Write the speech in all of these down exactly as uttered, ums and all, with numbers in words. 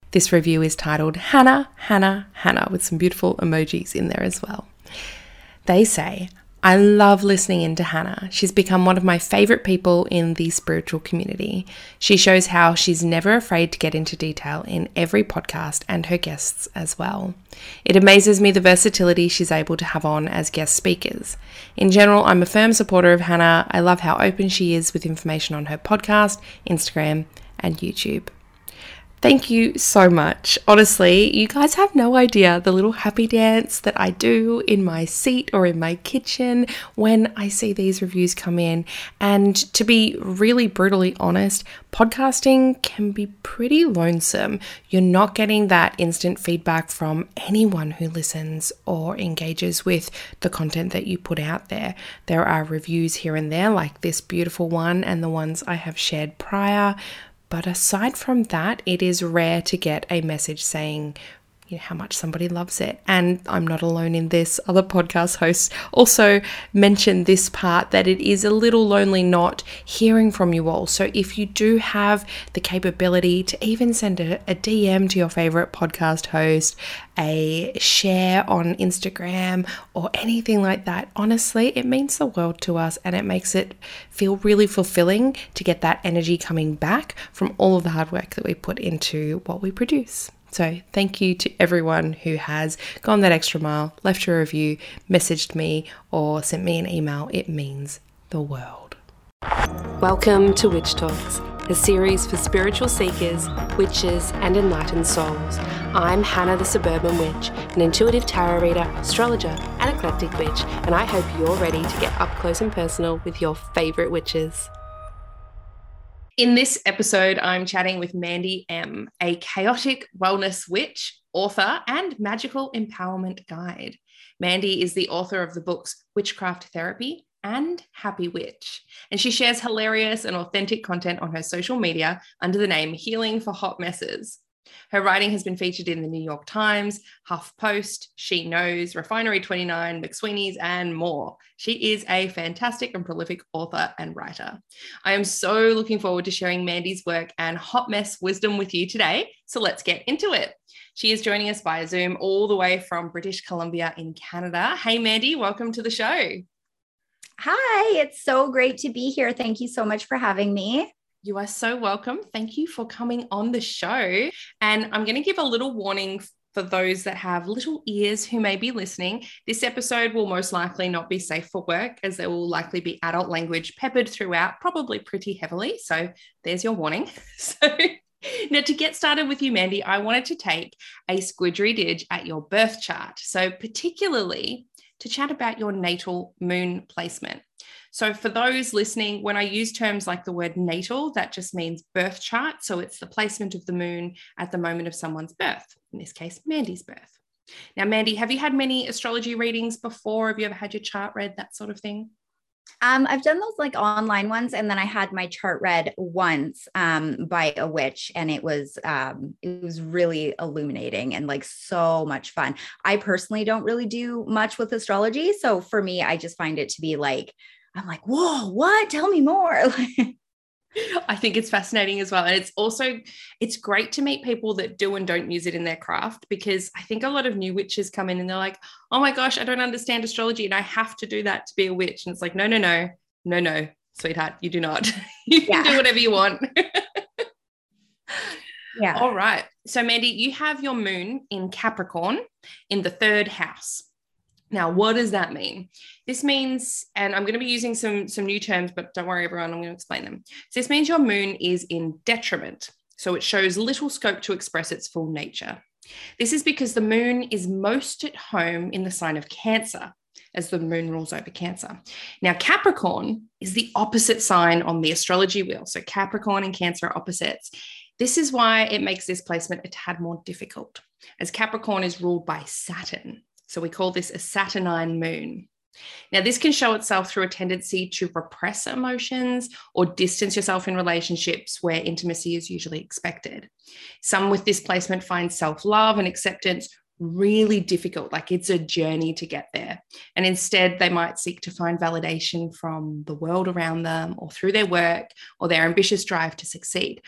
This review is titled Hannah, Hannah, Hannah, with some beautiful emojis in there as well. They say, I love listening into Hannah. She's become one of my favorite people in the spiritual community. She shows how she's never afraid to get into detail in every podcast and her guests as well. It amazes me the versatility she's able to have on as guest speakers. In general, I'm a firm supporter of Hannah. I love how open she is with information on her podcast, Instagram, and YouTube. Thank you so much. Honestly, you guys have no idea the little happy dance that I do in my seat or in my kitchen when I see these reviews come in. And to be really brutally honest, podcasting can be pretty lonesome. You're not getting that instant feedback from anyone who listens or engages with the content that you put out there. There are reviews here and there, like this beautiful one and the ones I have shared prior. But aside from that, it is rare to get a message saying, you know, how much somebody loves it. And I'm not alone in this. Other podcast hosts also mentioned this part, that it is a little lonely not hearing from you all. So if you do have the capability to even send a, a D M to your favorite podcast host, a share on Instagram or anything like that, honestly, it means the world to us, and it makes it feel really fulfilling to get that energy coming back from all of the hard work that we put into what we produce. So thank you to everyone who has gone that extra mile, left a review, messaged me, or sent me an email. It means the world. Welcome to Witch Talks, a series for spiritual seekers, witches, and enlightened souls. I'm Hannah the Suburban Witch, an intuitive tarot reader, astrologer, and eclectic witch, and I hope you're ready to get up close and personal with your favourite witches. In this episode, I'm chatting with Mandy M, a chaotic wellness witch, author, and magical empowerment guide. Mandy is the author of the books Witchcraft Therapy and Happy Witch, and she shares hilarious and authentic content on her social media under the name Healing for Hot Messes. Her writing has been featured in the New York Times, HuffPost, She Knows, Refinery twenty-nine, McSweeney's, and more. She is a fantastic and prolific author and writer. I am so looking forward to sharing Mandy's work and hot mess wisdom with you today, so let's get into it. She is joining us via Zoom all the way from British Columbia in Canada. Hey, Mandy, welcome to the show. Hi, it's so great to be here. Thank you so much for having me. You are so welcome. Thank you for coming on the show. And I'm going to give a little warning for those that have little ears who may be listening. This episode will most likely not be safe for work, as there will likely be adult language peppered throughout, probably pretty heavily. So there's your warning. So now, to get started with you, Mandy, I wanted to take a squidgerididge at your birth chart. So particularly to chat about your natal moon placement. So for those listening, when I use terms like the word natal, that just means birth chart. So it's the placement of the moon at the moment of someone's birth, in this case, Mandy's birth. Now, Mandy, have you had many astrology readings before? Have you ever had your chart read, that sort of thing? Um, I've done those like online ones, and then I had my chart read once um, by a witch, and it was um, it was really illuminating and like so much fun. I personally don't really do much with astrology, so for me, I just find it to be like, I'm like, whoa, what? Tell me more. I think it's fascinating as well. And it's also, it's great to meet people that do and don't use it in their craft, because I think a lot of new witches come in and they're like, oh my gosh, I don't understand astrology and I have to do that to be a witch. And it's like, no, no, no, no, no, sweetheart, you do not. You can Yeah. do whatever you want. Yeah. All right. So Mandy, you have your moon in Capricorn in the third house. Now, what does that mean? This means, and I'm going to be using some, some new terms, but don't worry, everyone, I'm going to explain them. So this means your moon is in detriment. So it shows little scope to express its full nature. This is because the moon is most at home in the sign of Cancer, as the moon rules over Cancer. Now, Capricorn is the opposite sign on the astrology wheel. So Capricorn and Cancer are opposites. This is why it makes this placement a tad more difficult, as Capricorn is ruled by Saturn. So we call this a Saturnine moon. Now, this can show itself through a tendency to repress emotions or distance yourself in relationships where intimacy is usually expected. Some with this placement find self-love and acceptance really difficult, like it's a journey to get there. And instead, they might seek to find validation from the world around them or through their work or their ambitious drive to succeed.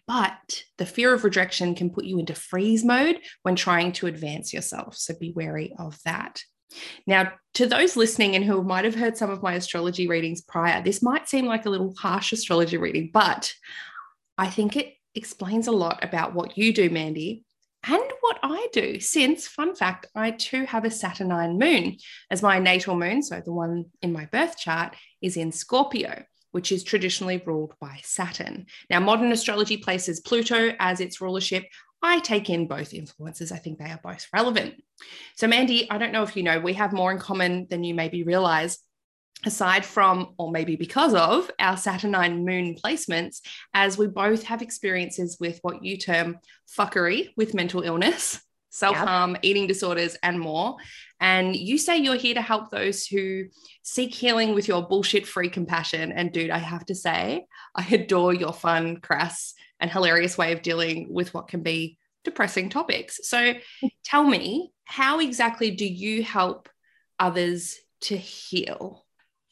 but the fear of rejection can put you into freeze mode when trying to advance yourself. So be wary of that. Now, to those listening and who might have heard some of my astrology readings prior, this might seem like a little harsh astrology reading, but I think it explains a lot about what you do, Mandy, and what I do, since, fun fact, I too have a Saturnine moon, as my natal moon, so the one in my birth chart, is in Scorpio, which is traditionally ruled by Saturn. Now, modern astrology places Pluto as its rulership. I take in both influences. I think they are both relevant. So, Mandy, I don't know if you know, we have more in common than you maybe realize, aside from, or maybe because of, our Saturnine moon placements, as we both have experiences with what you term fuckery with mental illness, self-harm, yep. eating disorders, and more. And you say you're here to help those who seek healing with your bullshit-free compassion. And dude, I have to say, I adore your fun, crass, and hilarious way of dealing with what can be depressing topics. So tell me, how exactly do you help others to heal?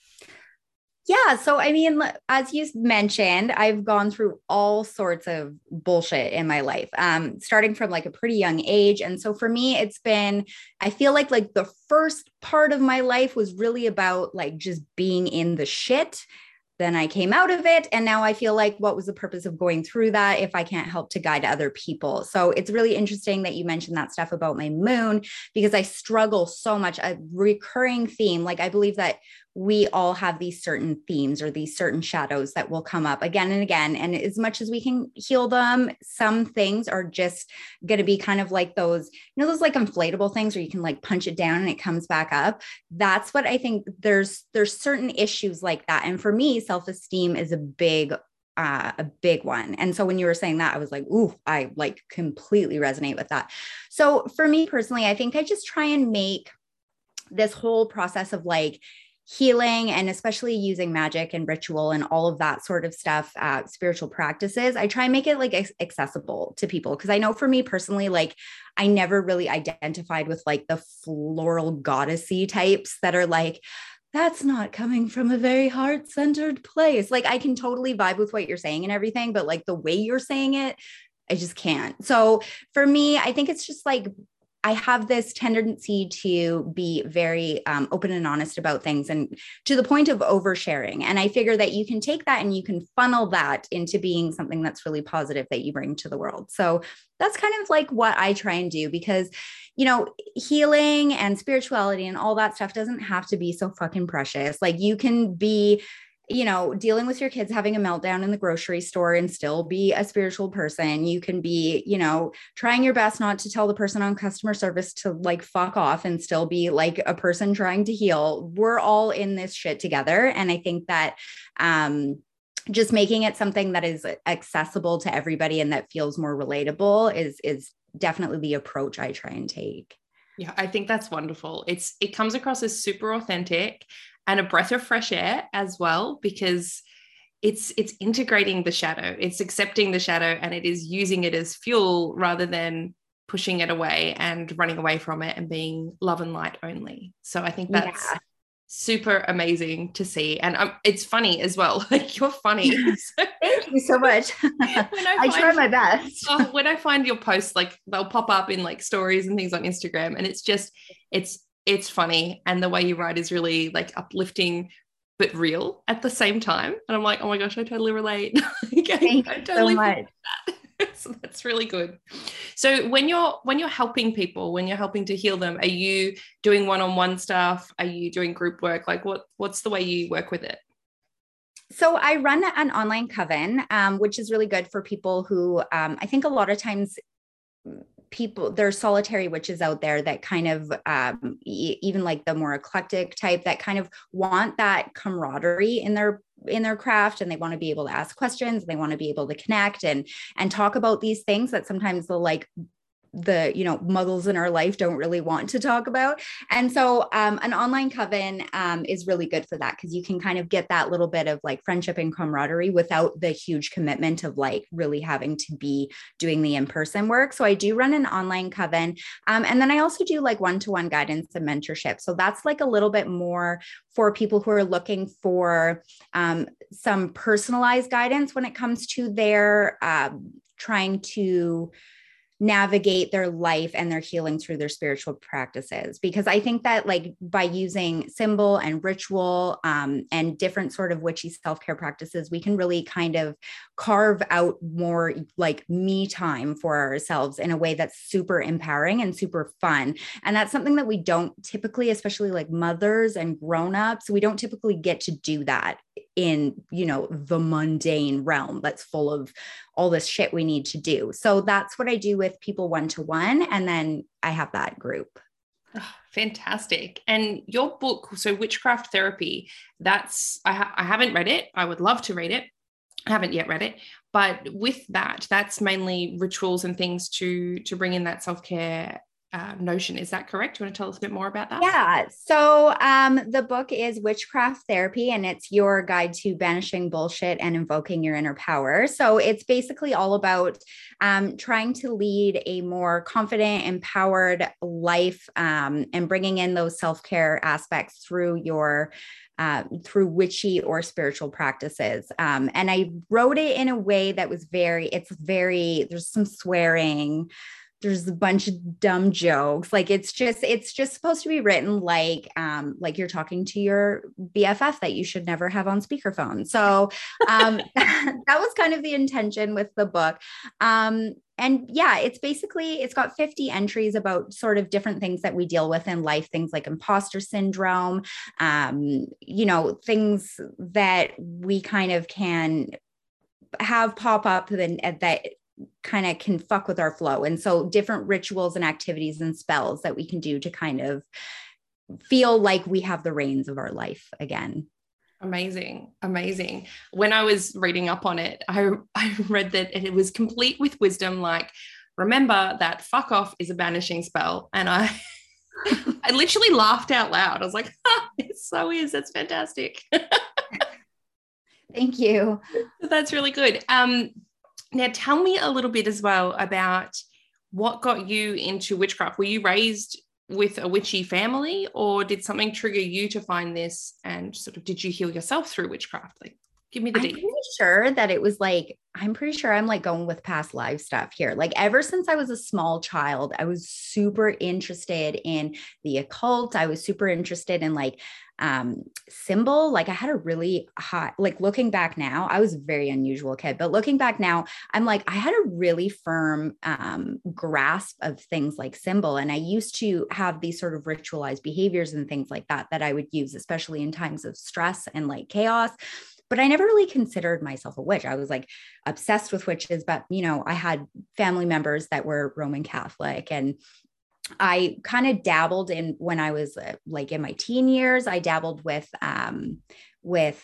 Yeah. So, I mean, as you mentioned, I've gone through all sorts of bullshit in my life, um, starting from like a pretty young age. And so for me, it's been, I feel like, like the first part of my life was really about like just being in the shit. Then I came out of it. And now I feel like, what was the purpose of going through that if I can't help to guide other people? So it's really interesting that you mentioned that stuff about my moon, because I struggle so much, a recurring theme. Like, I believe that we all have these certain themes or these certain shadows that will come up again and again. And as much as we can heal them, some things are just going to be kind of like those, you know, those like inflatable things where you can like punch it down and it comes back up. That's what I think. There's, there's certain issues like that. And for me, self-esteem is a big Uh, a big one. And so when you were saying that, I was like, ooh, I like completely resonate with that. So for me personally, I think I just try and make this whole process of like healing, and especially using magic and ritual and all of that sort of stuff, uh, spiritual practices, I try and make it like accessible to people. Cause I know for me personally, like I never really identified with like the floral goddessy types that are like, that's not coming from a very heart-centered place. Like I can totally vibe with what you're saying and everything, but like the way you're saying it, I just can't. So for me, I think it's just like, I have this tendency to be very um, open and honest about things, and to the point of oversharing. And I figure that you can take that and you can funnel that into being something that's really positive that you bring to the world. So that's kind of like what I try and do, because, you know, healing and spirituality and all that stuff doesn't have to be so fucking precious. Like you can be, you know, dealing with your kids having a meltdown in the grocery store and still be a spiritual person. You can be, you know, trying your best not to tell the person on customer service to like fuck off and still be like a person trying to heal. We're all in this shit together. And I think that, um, just making it something that is accessible to everybody and that feels more relatable is, is definitely the approach I try and take. Yeah, I think that's wonderful. It's, it comes across as super authentic and a breath of fresh air as well, because it's, it's integrating the shadow, it's accepting the shadow, and it is using it as fuel rather than pushing it away and running away from it and being love and light only. So I think that's yeah. super amazing to see. And um, it's funny as well. Like you're funny. So, thank you so much. I, I try my best. Oh, when I find your posts, like they'll pop up in like stories and things on Instagram, and it's just, it's, it's funny. And the way you write is really like uplifting, but real at the same time. And I'm like, oh my gosh, I totally relate. Okay, thank I you totally so much. That. So that's really good. So when you're when you're helping people, when you're helping to heal them, are you doing one-on-one stuff? Are you doing group work? Like what what's the way you work with it? So I run an online coven, um, which is really good for people who um, I think a lot of times people, there's solitary witches out there that kind of um, e- even like the more eclectic type that kind of want that camaraderie in their in their craft, and they want to be able to ask questions, they want to be able to connect and and talk about these things that sometimes the like the, you know, muggles in our life don't really want to talk about. And so um, an online coven um, is really good for that, because you can kind of get that little bit of like friendship and camaraderie without the huge commitment of like really having to be doing the in-person work. So I do run an online coven. Um, and then I also do like one-to-one guidance and mentorship. So that's like a little bit more for people who are looking for um, some personalized guidance when it comes to their um, trying to navigate their life and their healing through their spiritual practices. Because I think that like by using symbol and ritual um, and different sort of witchy self-care practices, we can really kind of carve out more like me time for ourselves in a way that's super empowering and super fun. And that's something that we don't typically, especially like mothers and grown-ups, we don't typically get to do that in, you know, the mundane realm that's full of all this shit we need to do. So that's what I do with people one-to-one. And then I have that group. Oh, fantastic. And your book, so Witchcraft Therapy, that's, I, ha- I haven't read it. I would love to read it. I haven't yet read it, but with that, that's mainly rituals and things to, to bring in that self-care Uh, notion. Is that correct? Do you want to tell us a bit more about that? Yeah. So um, the book is Witchcraft Therapy, and it's your guide to banishing bullshit and invoking your inner power. So it's basically all about um, trying to lead a more confident, empowered life um, and bringing in those self-care aspects through your Uh, through witchy or spiritual practices. Um, and I wrote it in a way that was very, it's very, there's some swearing, there's a bunch of dumb jokes. Like it's just, it's just supposed to be written like, um, like you're talking to your B F F that you should never have on speakerphone. So um, that was kind of the intention with the book. Um, and yeah, it's basically, it's got fifty entries about sort of different things that we deal with in life, things like imposter syndrome, um, you know, things that we kind of can have pop up then that kind of can fuck with our flow. And so different rituals and activities and spells that we can do to kind of feel like we have the reins of our life again. Amazing. Amazing. When I was reading up on it, I, I read that it was complete with wisdom. Like, remember that fuck off is a banishing spell. And I, I literally laughed out loud. I was like, ah, it so is. That's fantastic. Thank you. That's really good. Um, Now, tell me a little bit as well about what got you into witchcraft. Were you raised with a witchy family, or did something trigger you to find this, and sort of did you heal yourself through witchcraft? Like, give me the I'm deets. pretty sure that it was like, I'm pretty sure I'm like going with past life stuff here. Like ever since I was a small child, I was super interested in the occult. I was super interested in like um symbol. Like I had a really high, like looking back now, I was a very unusual kid, but looking back now, I'm like, I had a really firm um grasp of things like symbol. And I used to have these sort of ritualized behaviors and things like that that I would use, especially in times of stress and like chaos. But I never really considered myself a witch. I was like obsessed with witches, but you know, I had family members that were Roman Catholic, and I kind of dabbled in when I was uh, like in my teen years, I dabbled with, um, with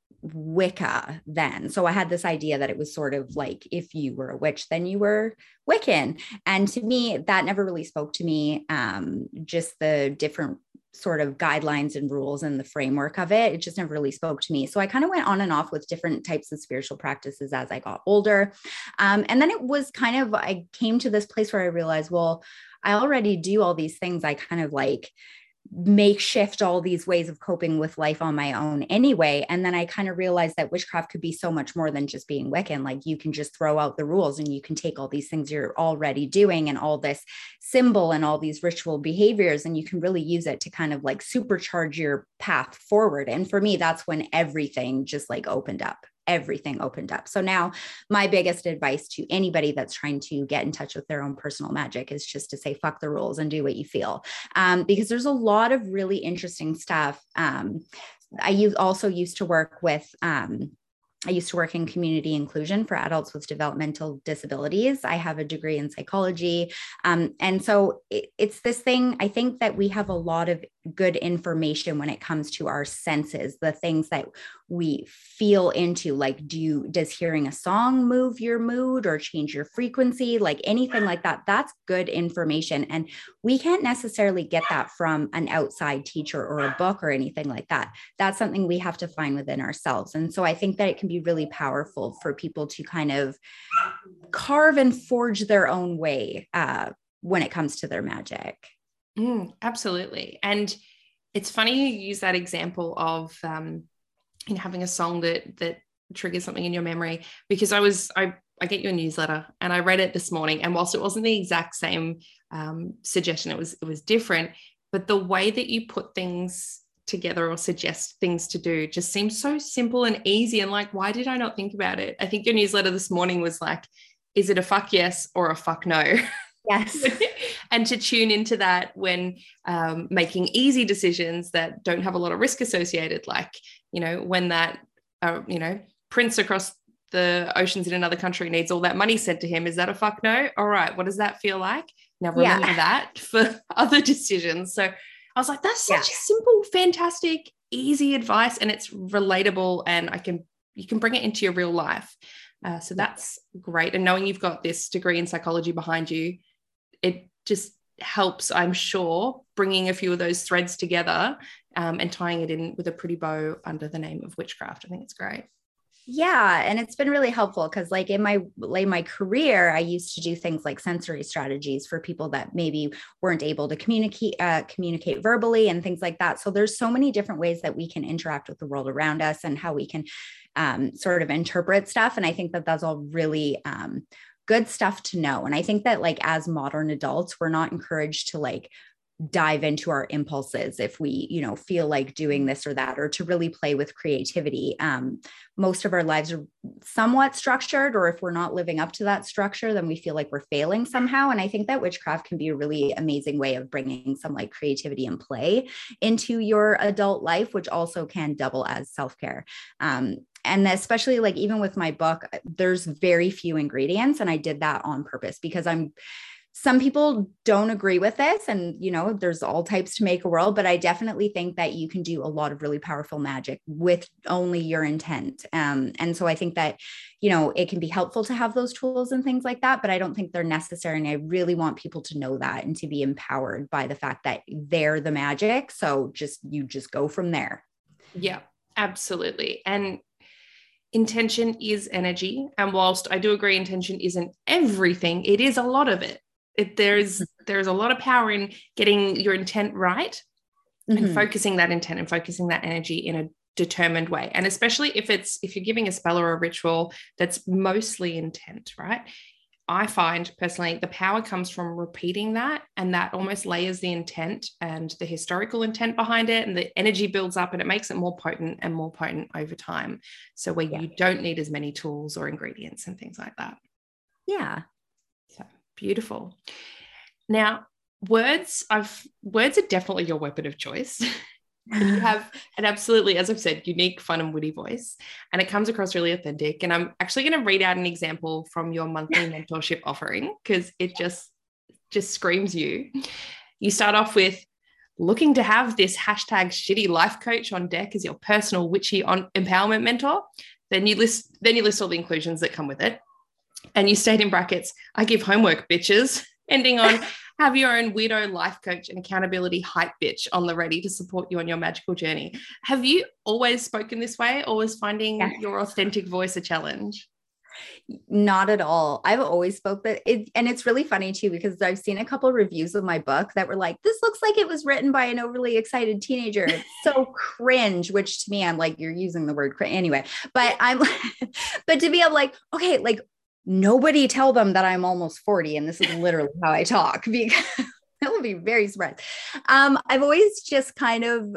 Wicca then. So I had this idea that it was sort of like, if you were a witch, then you were Wiccan. And to me, that never really spoke to me. Um, just the different sort of guidelines and rules and the framework of it, it just never really spoke to me. So I kind of went on and off with different types of spiritual practices as I got older. Um, and then it was kind of, I came to this place where I realized, well, I already do all these things. I kind of like makeshift all these ways of coping with life on my own anyway. And then I kind of realized that witchcraft could be so much more than just being Wiccan. Like you can just throw out the rules and you can take all these things you're already doing and all this symbol and all these ritual behaviors, and you can really use it to kind of like supercharge your path forward. And for me, that's when everything just like opened up. Everything opened up. So now my biggest advice to anybody that's trying to get in touch with their own personal magic is just to say, fuck the rules and do what you feel. Um, because there's a lot of really interesting stuff. Um, I use, also used to work with, um, I used to work in community inclusion for adults with developmental disabilities. I have a degree in psychology. Um, and so it, it's this thing, I think that we have a lot of good information when it comes to our senses, the things that we feel into, like, do you, does hearing a song move your mood or change your frequency? Like anything like that, that's good information. And we can't necessarily get that from an outside teacher or a book or anything like that. That's something we have to find within ourselves. And so I think that it can be really powerful for people to kind of carve and forge their own way uh, when it comes to their magic. Mm, absolutely. And it's funny you use that example of um, you know, having a song that that triggers something in your memory, because I was I I get your newsletter, and I read it this morning. And whilst it wasn't the exact same um, suggestion, it was it was different. But the way that you put things together or suggest things to do just seems so simple and easy. And like, why did I not think about it? I think your newsletter this morning was like, is it a fuck yes or a fuck no? Yes. And to tune into that when um, making easy decisions that don't have a lot of risk associated, like, you know, when that, uh, you know, prince across the oceans in another country needs all that money sent to him. Is that a fuck no? All right. What does that feel like? Now remember yeah. that for other decisions. So I was like, that's such yeah. simple, fantastic, easy advice, and it's relatable, and I can, you can bring it into your real life. Uh, so that's great. And knowing you've got this degree in psychology behind you, it just helps, I'm sure, bringing a few of those threads together um, and tying it in with a pretty bow under the name of witchcraft. I think it's great. Yeah. And it's been really helpful because like in my, like my career, I used to do things like sensory strategies for people that maybe weren't able to communicate, uh, communicate verbally and things like that. So there's so many different ways that we can interact with the world around us and how we can um, sort of interpret stuff. And I think that that's all really um, good stuff to know. And I think that like as modern adults, we're not encouraged to like dive into our impulses if we, you know, feel like doing this or that, or to really play with creativity. Um, most of our lives are somewhat structured, or if we're not living up to that structure, then we feel like we're failing somehow. And I think that witchcraft can be a really amazing way of bringing some like creativity and play into your adult life, which also can double as self-care. Um, And especially like even with my book, there's very few ingredients. And I did that on purpose because I'm, some people don't agree with this, and, you know, there's all types to make a world, but I definitely think that you can do a lot of really powerful magic with only your intent. Um, and so I think that, you know, it can be helpful to have those tools and things like that, but I don't think they're necessary. And I really want people to know that and to be empowered by the fact that they're the magic. So just, you just go from there. Yeah, absolutely. And intention is energy. And whilst I do agree intention isn't everything, it is a lot of it. It there's there's a lot of power in getting your intent right mm-hmm. and focusing that intent and focusing that energy in a determined way. And especially if it's if you're giving a spell or a ritual that's mostly intent, right? I find personally the power comes from repeating that, and that almost layers the intent and the historical intent behind it, and the energy builds up and it makes it more potent and more potent over time. So where yeah. you don't need as many tools or ingredients and things like that. Yeah. So beautiful. Now, words, I've words are definitely your weapon of choice. You have an absolutely, as I've said, unique, fun and witty voice, and it comes across really authentic. And I'm actually going to read out an example from your monthly mentorship offering because it just, just screams you. You start off with looking to have this hashtag shitty life coach on deck as your personal witchy on empowerment mentor. Then you list, then you list all the inclusions that come with it. And you state in brackets, I give homework, bitches, ending on have your own weirdo life coach and accountability hype bitch on the ready to support you on your magical journey. Have you always spoken this way, or was finding yeah. your authentic voice a challenge? Not at all. I've always spoke that it, and it's really funny too, because I've seen a couple of reviews of my book that were like, this looks like it was written by an overly excited teenager. It's so cringe, which to me, I'm like, you're using the word cringe anyway, but I'm, but to be able like, okay, like, nobody tell them that I'm almost forty. And this is literally how I talk, because that would be very surprised. Um, I've always just kind of,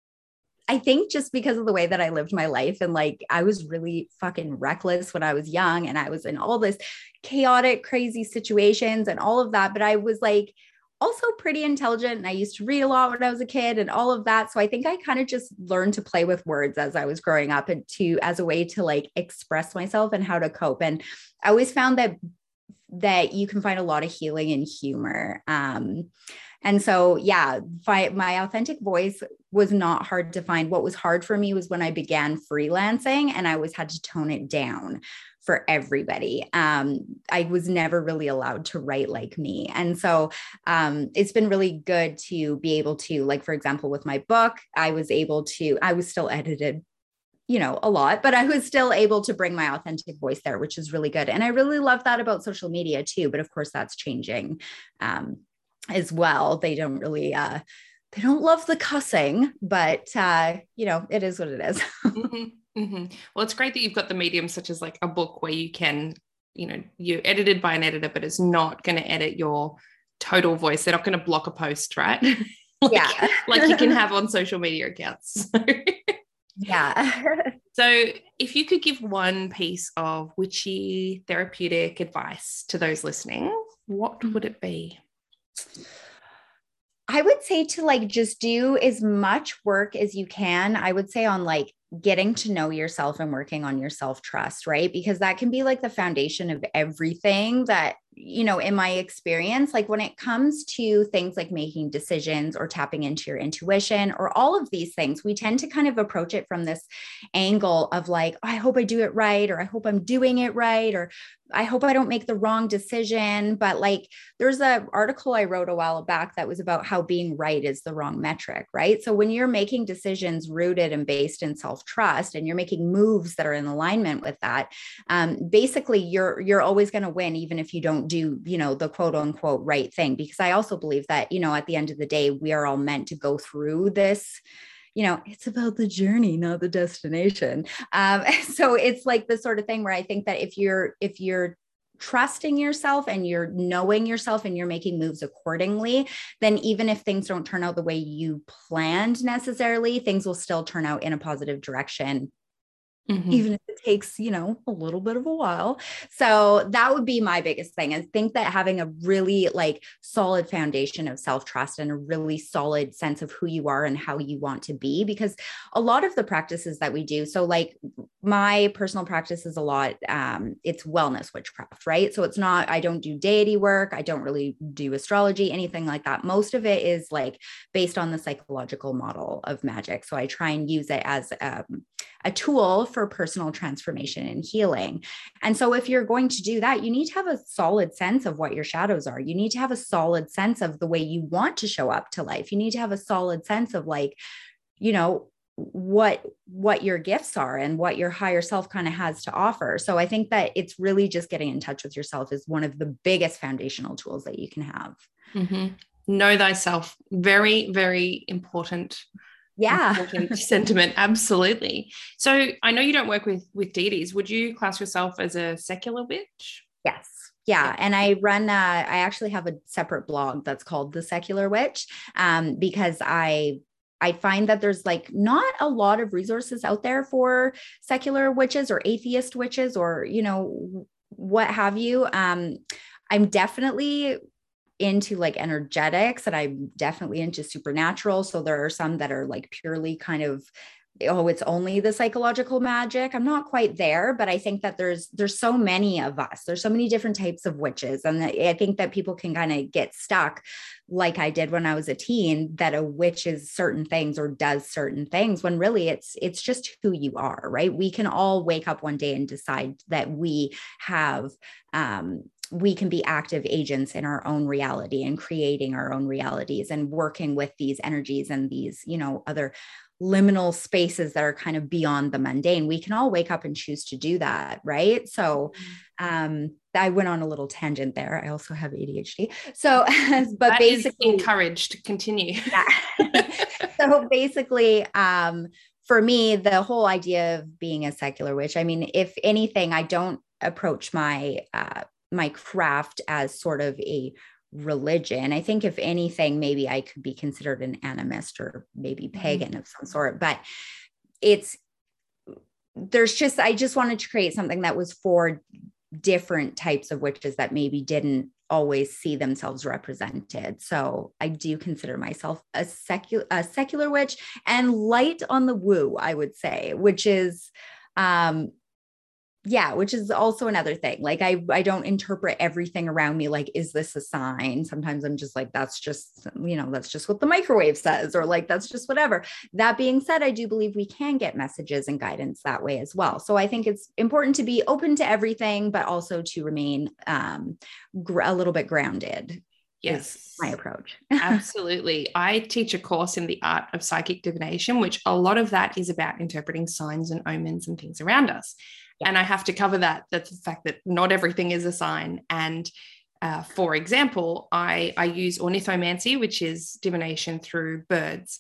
I think just because of the way that I lived my life, and like, I was really fucking reckless when I was young, and I was in all this chaotic, crazy situations and all of that. But I was like, also pretty intelligent, and I used to read a lot when I was a kid and all of that. So I think I kind of just learned to play with words as I was growing up, and to, as a way to like express myself and how to cope. And I always found that, that you can find a lot of healing in humor. Um, and so, yeah, fi- my authentic voice was not hard to find. What was hard for me was when I began freelancing, and I always had to tone it down for everybody. Um, I was never really allowed to write like me. And so um, it's been really good to be able to, like, for example, with my book, I was able to, I was still edited, you know, a lot, but I was still able to bring my authentic voice there, which is really good. And I really love that about social media too. But of course that's changing um, as well. They don't really, uh, they don't love the cussing, but uh, you know, it is what it is. mm-hmm. Mm-hmm. Well, it's great that you've got the medium such as like a book where you can you know, you're edited by an editor, but it's not going to edit your total voice. They're not going to block a post, right? like, yeah. like you can have on social media accounts. yeah. So if you could give one piece of witchy therapeutic advice to those listening, what would it be? I would say to like just do as much work as you can. I would say on like getting to know yourself and working on your self-trust, right? Because that can be like the foundation of everything that, you know, in my experience, like when it comes to things like making decisions or tapping into your intuition or all of these things, we tend to kind of approach it from this angle of like, oh, I hope I do it right, or I hope I'm doing it right, or I hope I don't make the wrong decision. But like, there's an article I wrote a while back that was about how being right is the wrong metric, right? So when you're making decisions rooted and based in self-trust, and you're making moves that are in alignment with that, um, basically you're, you're always going to win, even if you don't do, you know, the quote unquote right thing. Because I also believe that, you know, at the end of the day, we are all meant to go through this. You know, it's about the journey, not the destination. Um, so it's like the sort of thing where I think that if you're, if you're trusting yourself and you're knowing yourself and you're making moves accordingly, then even if things don't turn out the way you planned necessarily, things will still turn out in a positive direction. Mm-hmm. Even if it takes, you know, a little bit of a while. So that would be my biggest thing. I think that having a really like solid foundation of self-trust and a really solid sense of who you are and how you want to be, because a lot of the practices that we do, so like my personal practice is a lot, um, it's wellness witchcraft, right? So it's not, I don't do deity work. I don't really do astrology, anything like that. Most of it is like based on the psychological model of magic. So I try and use it as um, a tool for personal transformation and healing. And so if you're going to do that, you need to have a solid sense of what your shadows are. You need to have a solid sense of the way you want to show up to life. You need to have a solid sense of like, you know, what, what your gifts are and what your higher self kind of has to offer. So I think that it's really just getting in touch with yourself is one of the biggest foundational tools that you can have. Mm-hmm. Know thyself. Very, very important. Yeah. Important sentiment. Absolutely. So I know you don't work with, with deities. Would you class yourself as a secular witch? Yes. Yeah. And I run, uh, I actually have a separate blog that's called The Secular Witch, um, because I, I find that there's like not a lot of resources out there for secular witches or atheist witches or, you know, what have you. Um, I'm definitely into like energetics and I'm definitely into supernatural. So there are some that are like purely kind of, oh, it's only the psychological magic. I'm not quite there, but I think that there's, there's so many of us. There's so many different types of witches. And I think that people can kind of get stuck like I did when I was a teen, that a witch is certain things or does certain things when really it's, it's just who you are, right? We can all wake up one day and decide that we have, um, we can be active agents in our own reality and creating our own realities and working with these energies and these, you know, other liminal spaces that are kind of beyond the mundane. We can all wake up and choose to do that. Right. So, um, I went on a little tangent there. I also have A D H D. So, but that basically is encouraged to continue. Yeah. So basically, um, for me, the whole idea of being a secular witch, I mean, if anything, I don't approach my, uh, my craft as sort of a religion. I think if anything, maybe I could be considered an animist or maybe pagan mm-hmm. of some sort, but it's, there's just, I just wanted to create something that was for different types of witches that maybe didn't always see themselves represented. So I do consider myself a secular, a secular witch and light on the woo, I would say, which is, um, yeah, which is also another thing. Like I, I don't interpret everything around me. Like, is this a sign? Sometimes I'm just like, that's just, you know, that's just what the microwave says, or like, that's just whatever. That being said, I do believe we can get messages and guidance that way as well. So I think it's important to be open to everything, but also to remain um, gr- a little bit grounded. Yes. My approach. Absolutely. I teach a course in the art of psychic divination, which a lot of that is about interpreting signs and omens and things around us. Yeah. And I have to cover that, that's the fact that not everything is a sign. And uh, for example, I, I use ornithomancy, which is divination through birds.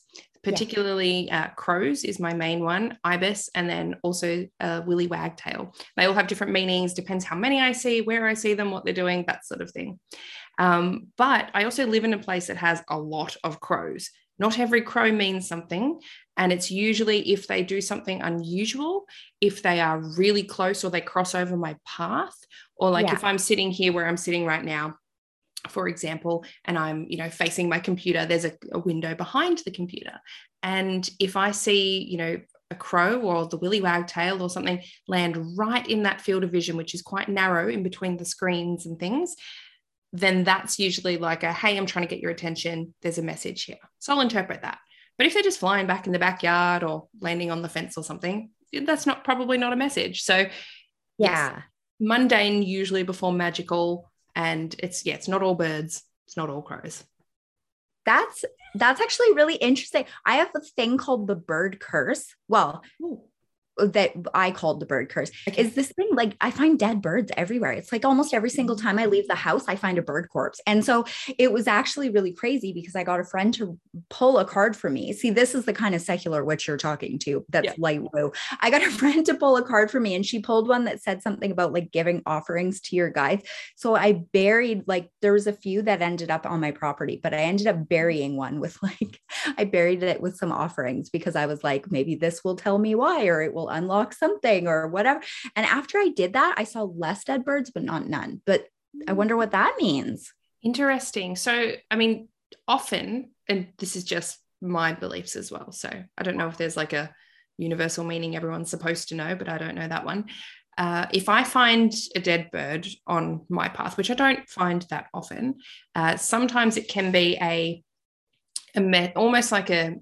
particularly uh, crows is my main one, ibis, and then also uh, willy wagtail. They all have different meanings, depends how many I see, where I see them, what they're doing, that sort of thing. Um, but I also live in a place that has a lot of crows. Not every crow means something. And it's usually if they do something unusual, if they are really close or they cross over my path, or like yeah. if I'm sitting here where I'm sitting right now, for example, and I'm, you know, facing my computer, there's a, a window behind the computer. And if I see, you know, a crow or the willy wagtail or something land right in that field of vision, which is quite narrow in between the screens and things, then that's usually like a, hey, I'm trying to get your attention. There's a message here. So I'll interpret that. But if they're just flying back in the backyard or landing on the fence or something, that's not probably not a message. So yeah, yes, mundane usually before magical. And it's, yeah, it's not all birds. It's not all crows. That's, that's actually really interesting. I have a thing called the bird curse. Well, Ooh. that I called the bird curse okay. is this thing. Like I find dead birds everywhere. It's like almost every single time I leave the house, I find a bird corpse. And so it was actually really crazy because I got a friend to pull a card for me. See, this is the kind of secular witch you're talking to. That's yeah. light woo. I got a friend to pull a card for me and she pulled one that said something about like giving offerings to your guides. So I buried, like, there was a few that ended up on my property, but I ended up burying one with like, I buried it with some offerings because I was like, maybe this will tell me why, or it will unlock something or whatever. And after I did that, I saw less dead birds, but not none. But I wonder what that means. Interesting. So, I mean, often, and this is just my beliefs as well. So I don't know if there's like a universal meaning everyone's supposed to know, but I don't know that one. Uh, if I find a dead bird on my path, which I don't find that often, uh, sometimes it can be a, a me- almost like a,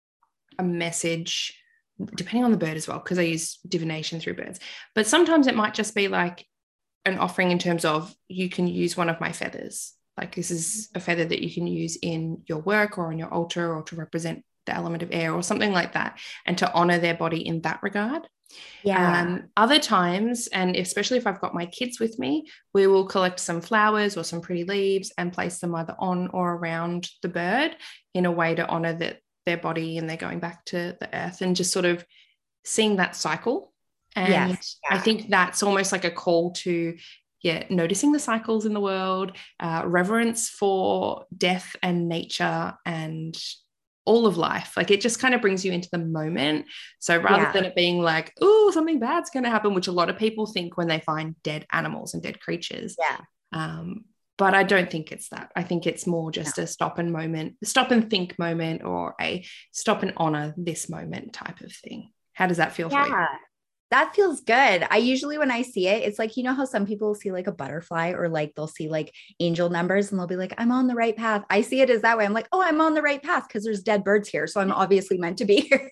a message, depending on the bird as well, because I use divination through birds. But sometimes it might just be like an offering in terms of you can use one of my feathers. Like this is a feather that you can use in your work or on your altar or to represent the element of air or something like that, and to honor their body in that regard. Yeah. Um, other times, and especially if I've got my kids with me, we will collect some flowers or some pretty leaves and place them either on or around the bird in a way to honor that their body and they're going back to the earth, and just sort of seeing that cycle. And yes, yeah. I think that's almost like a call to, yeah, noticing the cycles in the world, uh, reverence for death and nature and all of life. Like it just kind of brings you into the moment. So rather yeah. than it being like, oh, something bad's going to happen, which a lot of people think when they find dead animals and dead creatures. Yeah. Um, But I don't think it's that. I think it's more just no. a stop and moment, stop and think moment, or a stop and honor this moment type of thing. How does that feel yeah, for you? That feels good. I usually, when I see it, it's like, you know how some people see like a butterfly or like they'll see like angel numbers and they'll be like, I'm on the right path. I see it as that way. I'm like, oh, I'm on the right path because there's dead birds here. So I'm obviously meant to be here.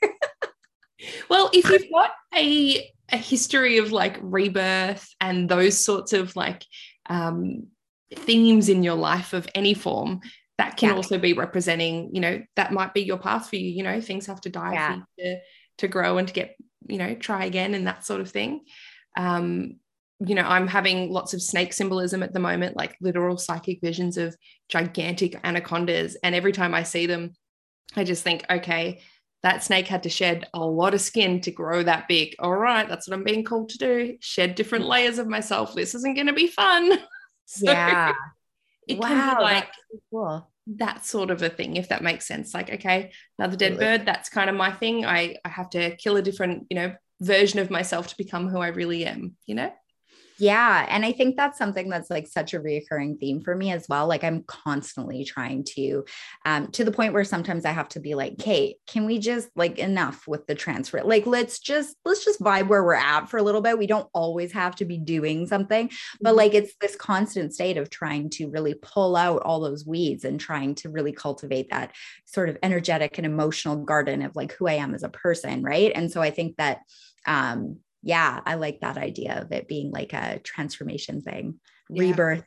Well, if you've got a, a history of like rebirth and those sorts of like, um, themes in your life of any form, that can yeah. also be representing, you know, that might be your path for you. You know, things have to die yeah. for you to, to grow and to get, you know, try again and that sort of thing. Um, you know, I'm having lots of snake symbolism at the moment, like literal psychic visions of gigantic anacondas. And every time I see them, I just think, okay, that snake had to shed a lot of skin to grow that big. All right, that's what I'm being called to do. Shed different layers of myself. This isn't going to be fun. So yeah. It wow, can be like so cool. that sort of a thing, if that makes sense. Like, okay, another dead Absolutely. bird, that's kind of my thing. I, I have to kill a different, you know, version of myself to become who I really am, you know? Yeah. And I think that's something that's like such a reoccurring theme for me as well. Like I'm constantly trying to, um, to the point where sometimes I have to be like, Kate, can we just like enough with the transfer? Like, let's just, let's just vibe where we're at for a little bit. We don't always have to be doing something, but like, it's this constant state of trying to really pull out all those weeds and trying to really cultivate that sort of energetic and emotional garden of like who I am as a person. Right. And so I think that, um, yeah, I like that idea of it being like a transformation thing, yeah. rebirth.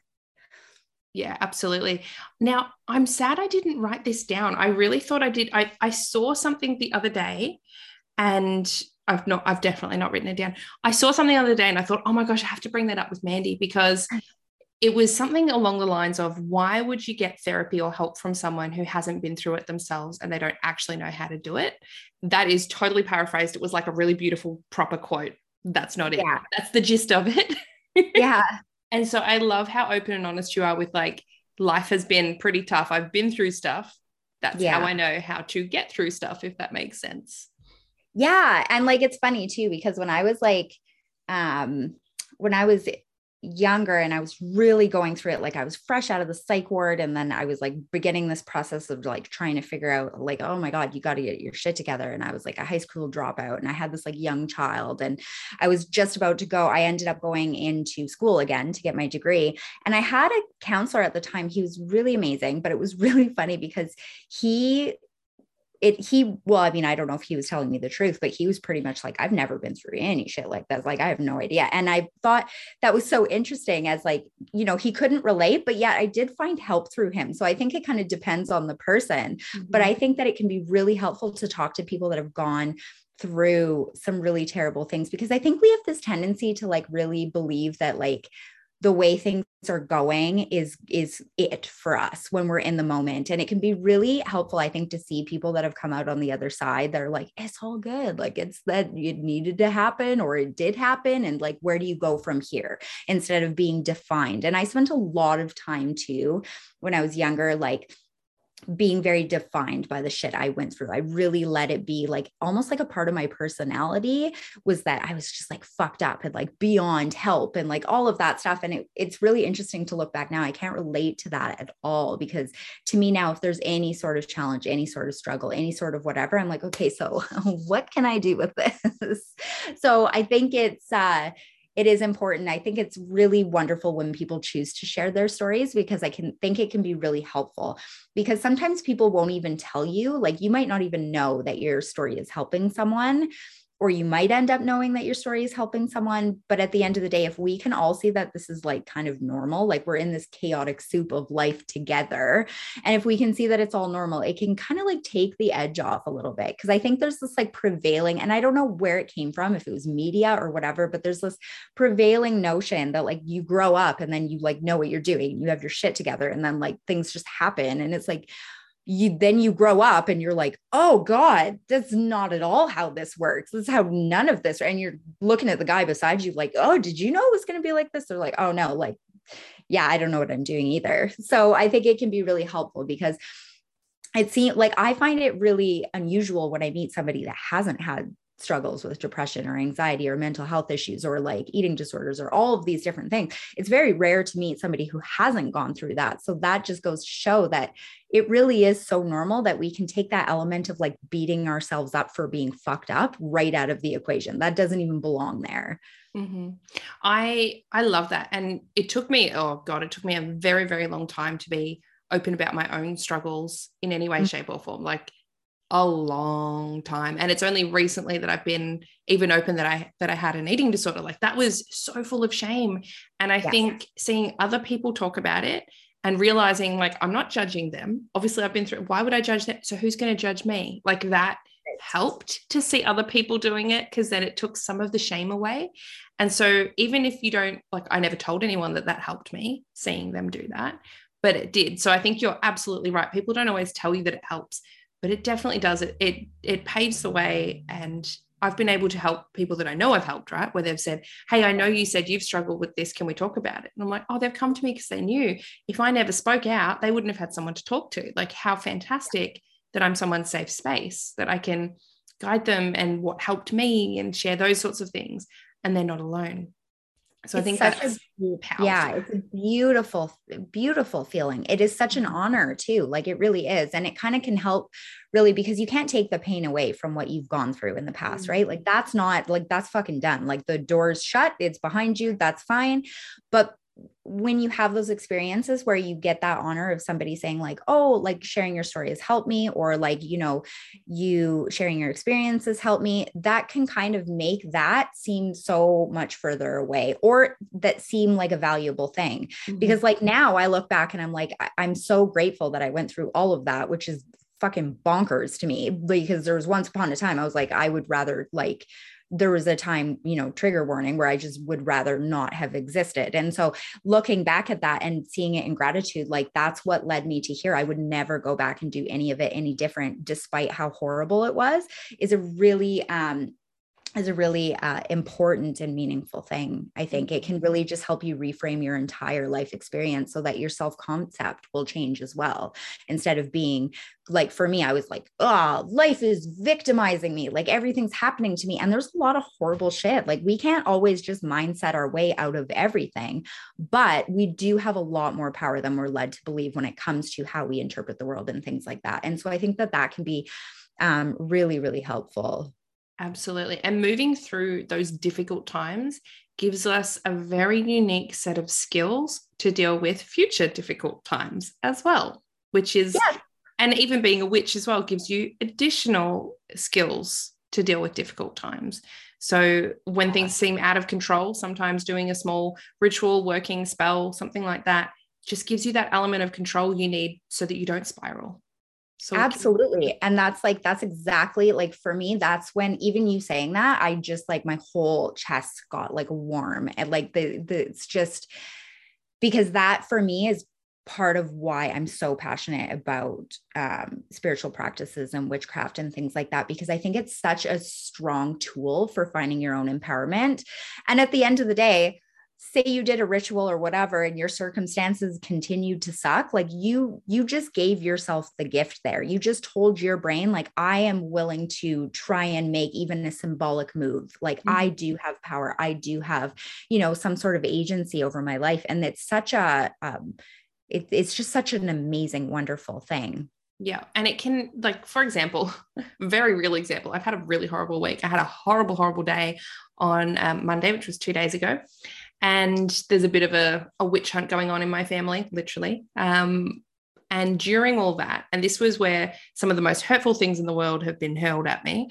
Yeah, absolutely. Now, I'm sad I didn't write this down. I really thought I did. I, I saw something the other day and I've not, I've definitely not written it down. I saw something the other day and I thought, oh my gosh, I have to bring that up with Mandy because it was something along the lines of, why would you get therapy or help from someone who hasn't been through it themselves and they don't actually know how to do it? That is totally paraphrased. It was like a really beautiful, proper quote. That's not it. Yeah. That's the gist of it. Yeah. And so I love how open and honest you are with like, life has been pretty tough. I've been through stuff. That's Yeah. how I know how to get through stuff, if that makes sense. Yeah. And like, it's funny too, because when I was like, um, when I was younger and I was really going through it, like I was fresh out of the psych ward. And then I was like beginning this process of like trying to figure out like, oh my God, you got to get your shit together. And I was like a high school dropout and I had this like young child and I was just about to go, I ended up going into school again to get my degree. And I had a counselor at the time. He was really amazing, but it was really funny because he It, he, well, I mean, I don't know if he was telling me the truth, but he was pretty much like, I've never been through any shit like that. Like, I have no idea. And I thought that was so interesting as like, you know, he couldn't relate, but yet I did find help through him. So I think it kind of depends on the person, mm-hmm. but I think that it can be really helpful to talk to people that have gone through some really terrible things, because I think we have this tendency to like really believe that like, the way things are going is, is it for us when we're in the moment. And it can be really helpful, I think, to see people that have come out on the other side that are like, it's all good. Like it's that it needed to happen or it did happen. And like, where do you go from here instead of being defined? And I spent a lot of time too, when I was younger, like being very defined by the shit I went through. I really let it be like almost like a part of my personality was that I was just like fucked up and like beyond help and like all of that stuff. And it, it's really interesting to look back now. I can't relate to that at all, because to me now, if there's any sort of challenge, any sort of struggle, any sort of whatever, I'm like, okay, so what can I do with this? So I think it's, uh, it is important. I think it's really wonderful when people choose to share their stories, because I can think it can be really helpful, because sometimes people won't even tell you, like you might not even know that your story is helping someone, or you might end up knowing that your story is helping someone. But at the end of the day, if we can all see that this is like kind of normal, like we're in this chaotic soup of life together, and if we can see that it's all normal, it can kind of like take the edge off a little bit. Cause I think there's this like prevailing, and I don't know where it came from, if it was media or whatever, but there's this prevailing notion that like you grow up and then you like know what you're doing, you have your shit together, and then like things just happen. And it's like, you then you grow up and you're like, oh God, that's not at all how this works. This is how none of this. And you're looking at the guy beside you like, oh, did you know it was going to be like this? They're like, oh no, like, yeah, I don't know what I'm doing either. So I think it can be really helpful, because it seems like I find it really unusual when I meet somebody that hasn't had struggles with depression or anxiety or mental health issues or like eating disorders or all of these different things. It's very rare to meet somebody who hasn't gone through that. So that just goes to show that it really is so normal that we can take that element of like beating ourselves up for being fucked up right out of the equation. That doesn't even belong there. Mm-hmm. I, I love that. And it took me, oh God, it took me a very, very long time to be open about my own struggles in any way, mm-hmm. shape or form. Like a long time. And it's only recently that I've been even open that I, that I had an eating disorder. Like that was so full of shame. And I yes. think seeing other people talk about it and realizing like, I'm not judging them. Obviously I've been through, why would I judge them? So who's going to judge me? Like that helped to see other people doing it, because then it took some of the shame away. And so even if you don't, like, I never told anyone that that helped me, seeing them do that, but it did. So I think you're absolutely right. People don't always tell you that it helps, but it definitely does. It, it, it paves the way. And I've been able to help people that I know I've helped, right? Where they've said, hey, I know you said you've struggled with this. Can we talk about it? And I'm like, oh, they've come to me because they knew if I never spoke out, they wouldn't have had someone to talk to. Like how fantastic that I'm someone's safe space, that I can guide them and what helped me and share those sorts of things. And they're not alone. So it's I think that's a, powerful. Yeah, it's a beautiful, beautiful feeling. It is such an honor too. Like it really is. And it kind of can help really, because you can't take the pain away from what you've gone through in the past, mm-hmm. right? Like that's not like, that's fucking done. Like the door's shut, it's behind you. That's fine. But when you have those experiences where you get that honor of somebody saying like, oh, like sharing your story has helped me, or like, you know, you sharing your experiences helped me, that can kind of make that seem so much further away, or that seem like a valuable thing. Mm-hmm. Because like now I look back and I'm like, I- I'm so grateful that I went through all of that, which is fucking bonkers to me, because there was once upon a time I was like, I would rather like there was a time, you know, trigger warning, where I just would rather not have existed. And so looking back at that and seeing it in gratitude, like that's what led me to here. I would never go back and do any of it any different, despite how horrible it was, is a really, um, is a really uh, important and meaningful thing. I think it can really just help you reframe your entire life experience so that your self-concept will change as well. Instead of being like, for me, I was like, oh, life is victimizing me. Like everything's happening to me. And there's a lot of horrible shit. Like we can't always just mindset our way out of everything, but we do have a lot more power than we're led to believe when it comes to how we interpret the world and things like that. And so I think that that can be um, really, really helpful. Absolutely. And moving through those difficult times gives us a very unique set of skills to deal with future difficult times as well, which is, yeah. And even being a witch as well gives you additional skills to deal with difficult times. So when things seem out of control, sometimes doing a small ritual, working spell, something like that, just gives you that element of control you need so that you don't spiral. So absolutely. And that's like, that's exactly like, for me, that's when even you saying that, I just like my whole chest got like warm and like the, the, it's just because that for me is part of why I'm so passionate about um, spiritual practices and witchcraft and things like that, because I think it's such a strong tool for finding your own empowerment. And at the end of the day, say you did a ritual or whatever, and your circumstances continued to suck, like you, you just gave yourself the gift there. You just told your brain, like, I am willing to try and make even a symbolic move. Like mm-hmm. I do have power. I do have, you know, some sort of agency over my life. And it's such a, um, it, it's just such an amazing, wonderful thing. Yeah. And it can, like, for example, very real example, I've had a really horrible week. I had a horrible, horrible day on um, Monday, which was two days ago. And there's a bit of a, a witch hunt going on in my family, literally. Um, and during all that, and this was where some of the most hurtful things in the world have been hurled at me.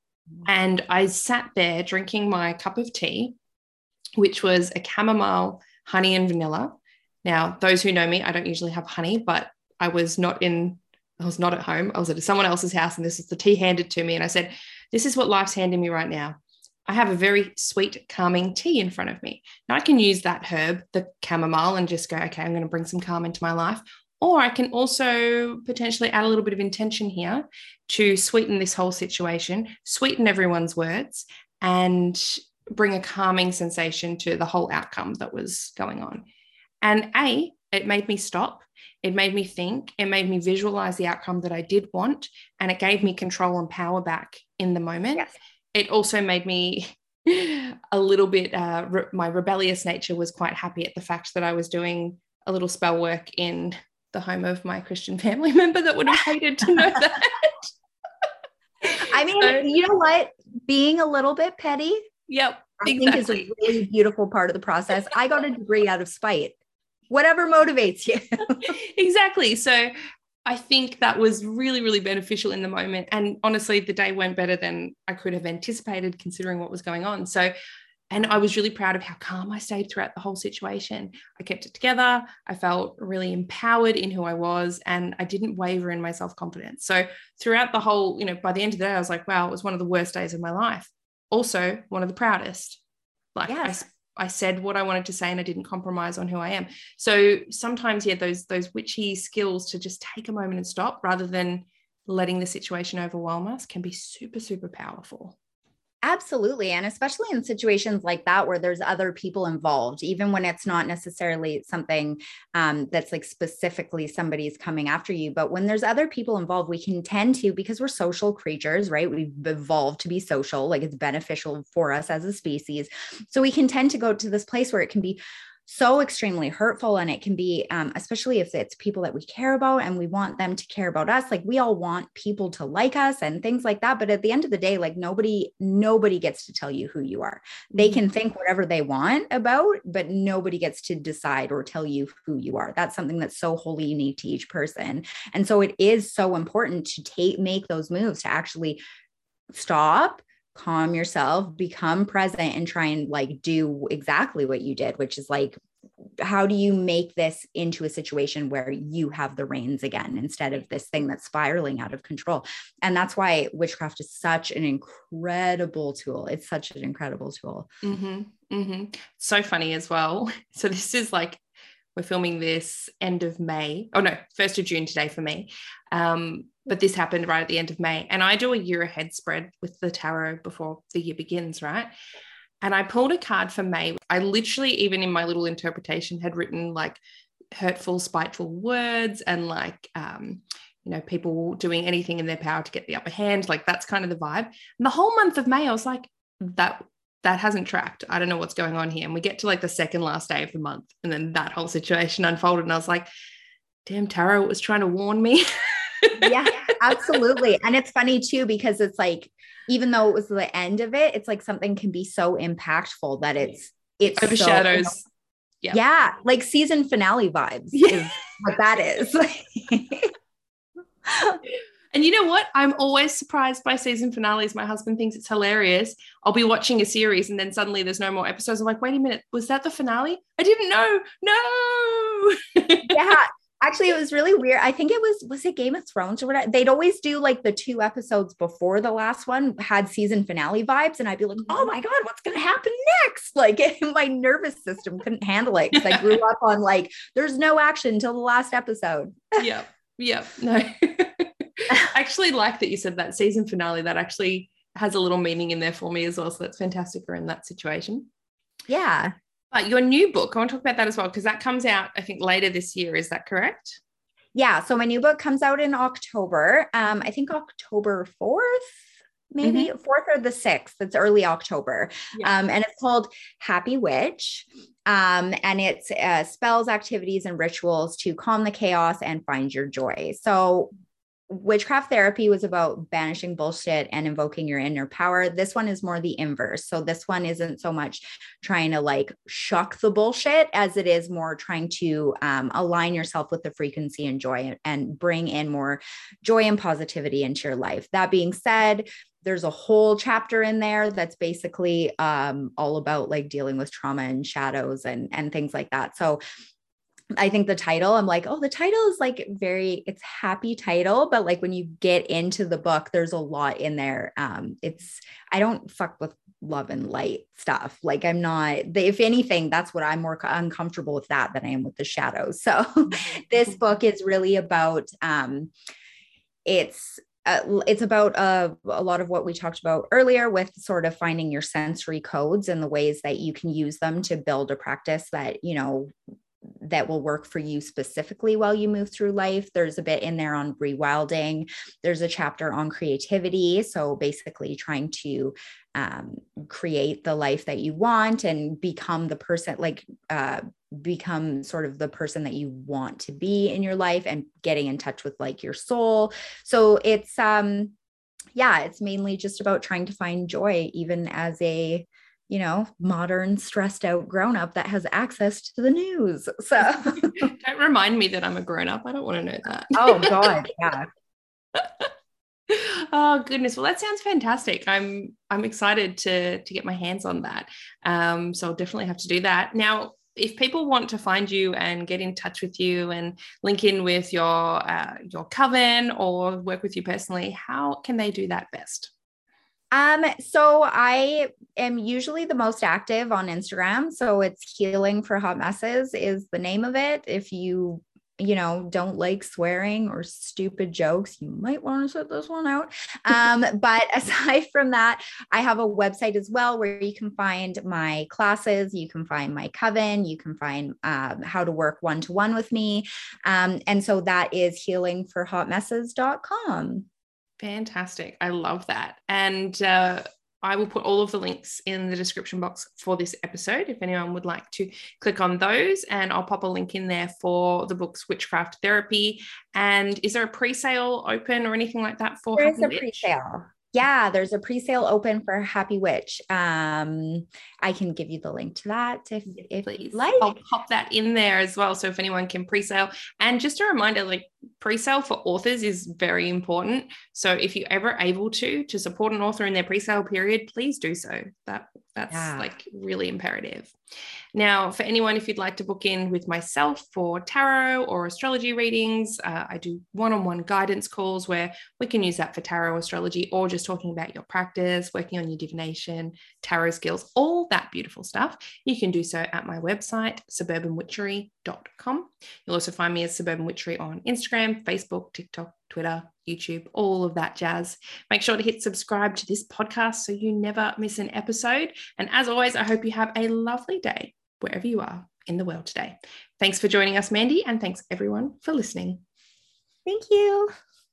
And I sat there drinking my cup of tea, which was a chamomile, honey and vanilla. Now, those who know me, I don't usually have honey, but I was not in, I was not at home. I was at someone else's house, and this is the tea handed to me. And I said, this is what life's handing me right now. I have a very sweet, calming tea in front of me. Now I can use that herb, the chamomile, and just go, okay, I'm going to bring some calm into my life. Or I can also potentially add a little bit of intention here to sweeten this whole situation, sweeten everyone's words, and bring a calming sensation to the whole outcome that was going on. And A, it made me stop. It made me think. It made me visualize the outcome that I did want. And it gave me control and power back in the moment. Yes. It also made me a little bit, uh, re- my rebellious nature was quite happy at the fact that I was doing a little spell work in the home of my Christian family member that would have hated to know that. I mean, so, you know what? Being a little bit petty, yep, I exactly. think is a really beautiful part of the process. I got a degree out of spite. Whatever motivates you. Exactly. So I think that was really, really beneficial in the moment. And honestly, the day went better than I could have anticipated considering what was going on. So, and I was really proud of how calm I stayed throughout the whole situation. I kept it together. I felt really empowered in who I was, and I didn't waver in my self-confidence. So throughout the whole, you know, by the end of the day, I was like, wow, it was one of the worst days of my life. Also one of the proudest. Like yes. I I said what I wanted to say, and I didn't compromise on who I am. So sometimes, yeah, those those witchy skills to just take a moment and stop rather than letting the situation overwhelm us can be super, super powerful. Absolutely. And especially in situations like that, where there's other people involved, even when it's not necessarily something um, that's like specifically somebody's coming after you. But when there's other people involved, we can tend to, because we're social creatures, right? We've evolved to be social, like it's beneficial for us as a species. So we can tend to go to this place where it can be so extremely hurtful. And it can be, um, especially if it's people that we care about and we want them to care about us. Like we all want people to like us and things like that. But at the end of the day, like nobody, nobody gets to tell you who you are. They can think whatever they want about, but nobody gets to decide or tell you who you are. That's something that's so wholly unique to each person. And so it is so important to take, make those moves to actually stop, calm yourself, become present, and try and like do exactly what you did, which is like how do you make this into a situation where you have the reins again, instead of this thing that's spiraling out of control? And that's why witchcraft is such an incredible tool. It's such an incredible tool. Mm-hmm, mm-hmm. So funny as well. So this is like, we're filming this end of May. Oh no, first of June today for me. Um, but this happened right at the end of May. And I do a year ahead spread with the tarot before the year begins, right? And I pulled a card for May. I literally, even in my little interpretation, had written like hurtful, spiteful words and like, um, you know, people doing anything in their power to get the upper hand. Like that's kind of the vibe. And the whole month of May, I was like, that that hasn't tracked. I don't know what's going on here. And we get to like the second last day of the month. And then that whole situation unfolded. And I was like, damn, tarot was trying to warn me. Yeah, absolutely. And it's funny too, because it's like, even though it was the end of it, it's like something can be so impactful that it's, it's overshadows. So, yeah. yeah. Like season finale vibes yeah. is what that is. And you know what? I'm always surprised by season finales. My husband thinks it's hilarious. I'll be watching a series and then suddenly there's no more episodes. I'm like, wait a minute, was that the finale? I didn't know. No. Yeah. Actually, it was really weird. I think it was, was it Game of Thrones or whatever? They'd always do like the two episodes before the last one had season finale vibes. And I'd be like, oh my God, what's going to happen next? Like my nervous system couldn't handle it because I grew up on like, there's no action until the last episode. Yeah. Yeah. No. I actually like that you said that season finale. That actually has a little meaning in there for me as well. So that's fantastic. We're in that situation. Yeah. But your new book, I want to talk about that as well, because that comes out, I think, later this year. Is that correct? Yeah. So my new book comes out in October. Um, I think October fourth, maybe mm-hmm. fourth or the sixth. It's early October. Yeah. Um, and it's called Happy Witch. Um, and it's uh, spells, activities, and rituals to calm the chaos and find your joy. So witchcraft therapy was about banishing bullshit and invoking your inner power. This one is more the inverse. So this one isn't so much trying to like shuck the bullshit as it is more trying to um, align yourself with the frequency and joy and bring in more joy and positivity into your life. That being said, there's a whole chapter in there that's basically um, all about like dealing with trauma and shadows and, and things like that. So I think the title, I'm like, oh, the title is like very, it's happy title, but like when you get into the book, there's a lot in there. Um, it's, I don't fuck with love and light stuff. Like I'm not, if anything, that's what I'm more uncomfortable with that than I am with the shadows. So mm-hmm. This book is really about, um, it's, Uh, it's about uh, a lot of what we talked about earlier with sort of finding your sensory codes and the ways that you can use them to build a practice that, you know, that will work for you specifically while you move through life. There's a bit in there on rewilding. There's a chapter on creativity. So basically trying to um, create the life that you want and become the person, like uh, become sort of the person that you want to be in your life and getting in touch with like your soul. So it's, um, yeah, it's mainly just about trying to find joy, even as a, you know, modern, stressed out grown up that has access to the news. So don't remind me that I'm a grown up. I don't want to know that. Oh God. Yeah. Oh goodness. Well, that sounds fantastic. I'm, I'm excited to, to get my hands on that. Um, so I'll definitely have to do that. Now, if people want to find you and get in touch with you and link in with your, uh, your coven or work with you personally, how can they do that best? Um, so I am usually the most active on Instagram. So it's Healing for Hot Messes is the name of it. If you, you know, don't like swearing or stupid jokes, you might want to set this one out. Um, but aside from that, I have a website as well where you can find my classes, you can find my coven, you can find um, how to work one-to-one with me. Um, and so that is healing for hot messes dot com. Fantastic. I love that. And uh, I will put all of the links in the description box for this episode if anyone would like to click on those. And I'll pop a link in there for the books Witchcraft Therapy. And is there a pre-sale open or anything like that for There Happy is a Witch? pre-sale. Yeah, there's a pre-sale open for Happy Witch. Um, I can give you the link to that if, if Please. you'd like. I'll pop that in there as well. So if anyone can pre-sale. And just a reminder, like pre-sale for authors is very important. So if you're ever able to, to support an author in their pre-sale period, please do so. That That's yeah. like really imperative. Now, for anyone, if you'd like to book in with myself for tarot or astrology readings, uh, I do one-on-one guidance calls where we can use that for tarot, astrology, or just talking about your practice, working on your divination, tarot skills, all that beautiful stuff. You can do so at my website, suburban witchery dot com. You'll also find me as Suburban Witchery on Instagram, Facebook, TikTok, Twitter, YouTube, all of that jazz. Make sure to hit subscribe to this podcast so you never miss an episode. And as always, I hope you have a lovely day wherever you are in the world today. Thanks for joining us, Mandy, and thanks everyone for listening. Thank you.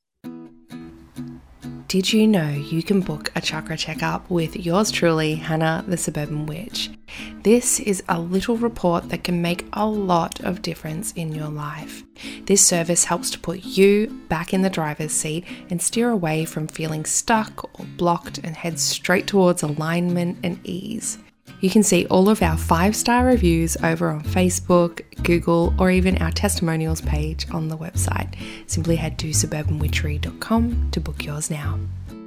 Did you know you can book a chakra checkup with yours truly, Hannah the Suburban Witch? This is a little report that can make a lot of difference in your life. This service helps to put you back in the driver's seat and steer away from feeling stuck or blocked and head straight towards alignment and ease. You can see all of our five-star reviews over on Facebook, Google, or even our testimonials page on the website. Simply head to suburban witchery dot com to book yours now.